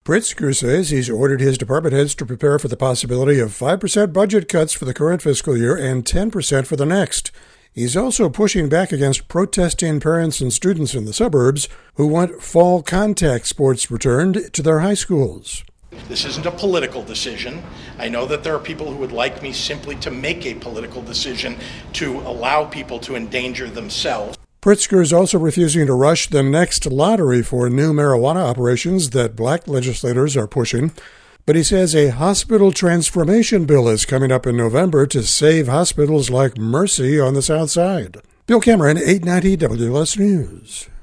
Pritzker says he's ordered his department heads to prepare for the possibility of 5% budget cuts for the current fiscal year and 10% for the next. He's also pushing back against protesting parents and students in the suburbs who want fall contact sports returned to their high schools. This isn't a political decision. I know that there are people who would like me simply to make a political decision to allow people to endanger themselves. Pritzker is also refusing to rush the next lottery for new marijuana operations that black legislators are pushing. But he says a hospital transformation bill is coming up in November to save hospitals like Mercy on the South Side. Bill Cameron, 890 WLS News.